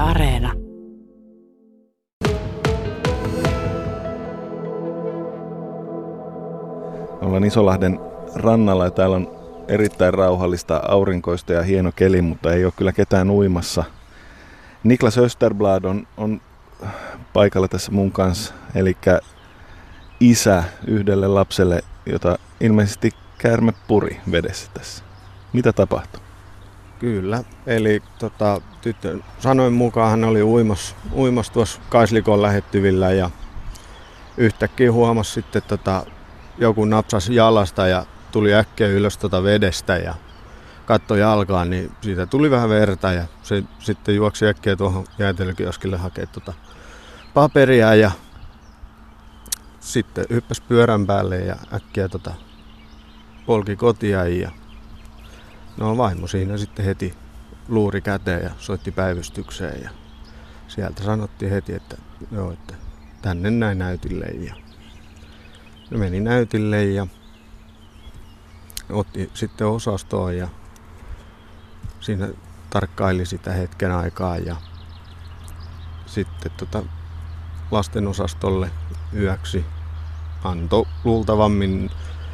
Areena. Ollaan Isolahden rannalla ja täällä on erittäin rauhallista, aurinkoista ja hieno keli, mutta ei ole kyllä ketään uimassa. Niklas Österblad on paikalla tässä mun kanssa, eli isä yhdelle lapselle, jota ilmeisesti käärme puri vedessä tässä. Mitä tapahtui? Kyllä, eli tyttön sanoin mukaan hän oli uimas tuossa Kaislikon lähettyvillä ja yhtäkkiä huomasi sitten joku napsasi jalasta ja tuli äkkiä ylös vedestä ja katsoi jalkaan, niin siitä tuli vähän verta ja se sitten juoksi äkkiä tuohon jäätelökioskille hakemaan paperia ja sitten hyppäsi pyörän päälle ja äkkiä polki kotiin ja no vaimo siinä sitten heti luuri käteen ja soitti päivystykseen ja sieltä sanottiin heti, että joo, että tänne näin näytille ja no meni näytille ja otti sitten osastoon ja siinä tarkkaili sitä hetken aikaa ja sitten lastenosastolle yöksi antoi luultavammin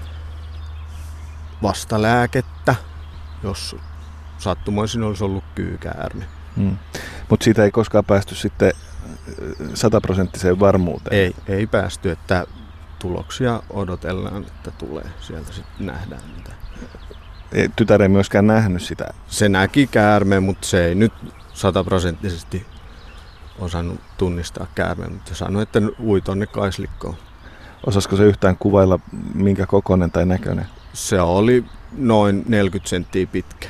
vastalääkettä, jos sattumoisin olisi ollut kyykäärme. Mutta siitä ei koskaan päästy sitten 100% varmuuteen? Ei päästy, että tuloksia odotellaan, että tulee. Sieltä sitten nähdään mitä. Tytär ei myöskään nähnyt sitä? Se näki käärmeen, mutta se ei nyt 100% osannut tunnistaa käärmeen, mutta se sanoi, että ui tonne Kaislikkoon. Osaisiko se yhtään kuvailla, minkä kokoinen tai näköinen? Se oli noin 40 senttiä pitkä.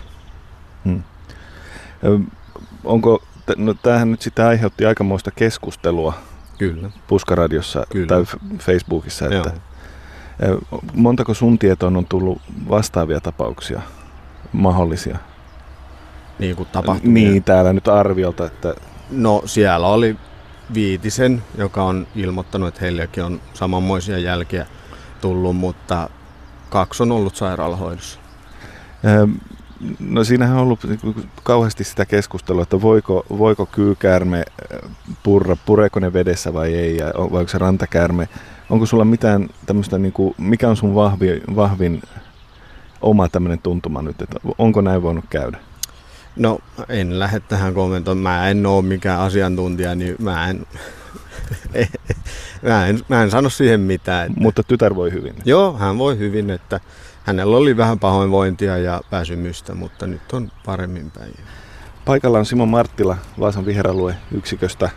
No tämähän nyt sitä aiheutti aikamoista keskustelua. Kyllä. Puskaradiossa Kyllä. Tai Facebookissa. Että montako sun tietoon on tullut vastaavia tapauksia mahdollisia? Niin kuin tapahtumia? Niin, täällä nyt arviolta. Että no siellä oli viitisen, joka on ilmoittanut, että heilläkin on samanmoisia jälkiä tullut, mutta 2 on ollut sairaalahoidossa. No siinähän on ollut kauheasti sitä keskustelua, että voiko kyykäärme pureeko ne vedessä vai ei, ja vai onko se rantakäärme. Onko sulla mitään tämmöistä, mikä on sun vahvin oma tämmöinen tuntuma nyt, että onko näin voinut käydä? No en lähde tähän kommentoimaan. Mä en ole mikään asiantuntija, niin mä en sano siihen mitään. Että mutta tytär voi hyvin? Joo, hän voi hyvin, että hänellä oli vähän pahoinvointia ja väsymystä, mutta nyt on paremmin päin. Paikalla on Simo Marttila Vaasan viheralueyksiköstä.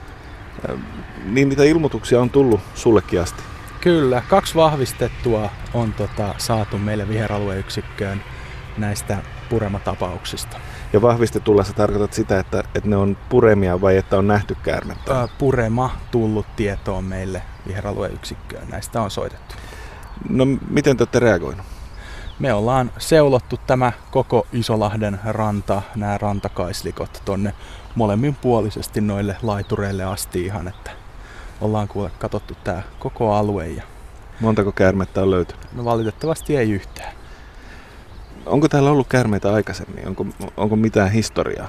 Niin niitä ilmoituksia on tullut sullekin asti? Kyllä, 2 vahvistettua on saatu meille viheralueyksikköön näistä purematapauksista. Ja vahvistetulla sä tarkoitat sitä, että ne on puremia vai että on nähty käärmettä? Purema tullut tietoon meille viheralueyksikköön. Näistä on soitettu. No miten te olette reagoinut? Me ollaan seulottu tämä koko Isolahden ranta, nämä rantakaislikot tonne molemminpuolisesti noille laitureille asti ihan, että ollaan katsottu tää koko alue. Ja montako käärmettä on löytynyt? no valitettavasti ei yhtään. Onko täällä ollut käärmeitä aikaisemmin? Onko mitään historiaa?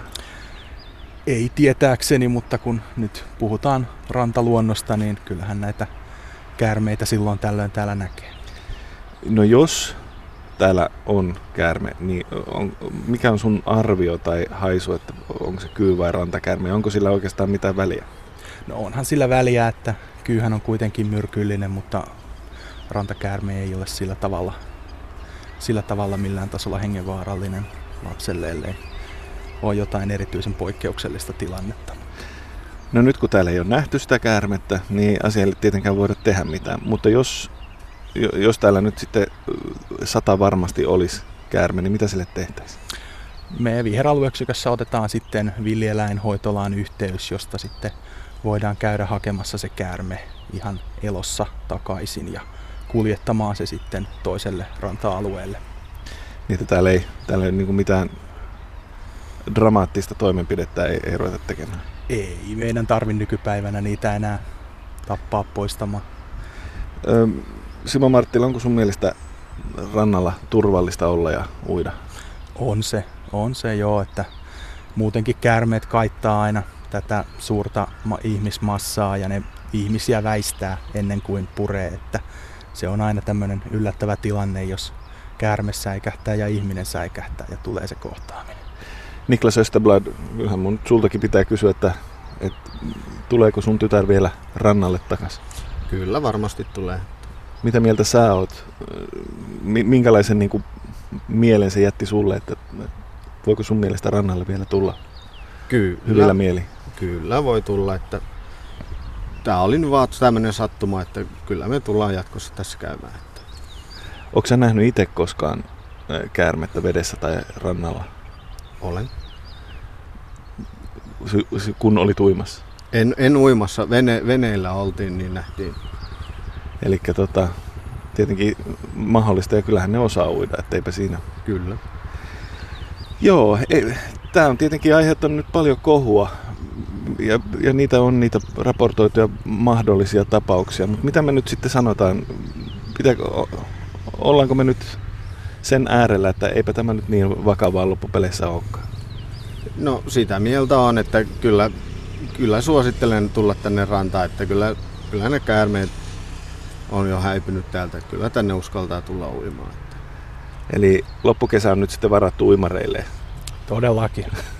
Ei tietääkseni, mutta kun nyt puhutaan rantaluonnosta, niin kyllähän näitä käärmeitä silloin tällöin täällä näkee. No jos täällä on käärme, niin mikä on sun arvio tai haisu, että onko se kyy vai rantakäärme? Onko sillä oikeastaan mitään väliä? No onhan sillä väliä, että kyyhän on kuitenkin myrkyllinen, mutta rantakäärme ei ole sillä tavalla millään tasolla hengenvaarallinen lapselle, ellei ole jotain erityisen poikkeuksellista tilannetta. No nyt kun täällä ei ole nähty sitä käärmettä, niin asialle ei tietenkään voida tehdä mitään. Mutta jos täällä nyt sitten 100 varmasti olisi käärme, niin mitä sille tehtäisiin? Me viheralueyksikössä otetaan sitten villieläinhoitolaan yhteys, josta sitten voidaan käydä hakemassa se käärme ihan elossa takaisin ja kuljettamaan se sitten toiselle ranta-alueelle. Niin, että täällä ei mitään dramaattista toimenpidettä ei ruveta tekemään? Ei meidän tarvitse nykypäivänä niitä enää tappaa poistamaan. Simo Marttila, onko sun mielestä rannalla turvallista olla ja uida? On se joo, että muutenkin käärmeet kaittaa aina tätä suurta ihmismassaa ja ne ihmisiä väistää ennen kuin puree. Että se on aina tämmöinen yllättävä tilanne, jos käärme säikähtää ja ihminen säikähtää ja tulee se kohtaaminen. Niklas Österblad, kyllähän mun sultakin pitää kysyä, että tuleeko sun tytär vielä rannalle takaisin? Kyllä varmasti tulee. Mitä mieltä sä oot? Minkälaisen niin kuin, mielen se jätti sulle, että voiko sun mielestä rannalle vielä tulla hyvillä mieli? Kyllä voi tulla. Että tää oli vaan tämmöinen sattuma, että kyllä me tullaan jatkossa tässä käymään. Onko sä nähnyt itse koskaan käärmettä vedessä tai rannalla? Olen. Kun oli uimassa? En uimassa. Veneillä oltiin, niin nähtiin. Eli tietenkin mahdollista ja kyllähän ne osaa uida, etteipä siinä. Kyllä. Joo, tämä on tietenkin aiheuttanut nyt paljon kohua ja niitä on niitä raportoituja mahdollisia tapauksia, mutta mitä me nyt sitten sanotaan, ollaanko me nyt sen äärellä, että eipä tämä nyt niin vakavaa loppupeleissä olekaan? No sitä mieltä on, että kyllä suosittelen tulla tänne rantaan, että kyllä ne käärmeet on jo häipynyt täältä, kyllä tänne uskaltaa tulla uimaan. Eli loppukesä on nyt sitten varattu uimareille? Todellakin.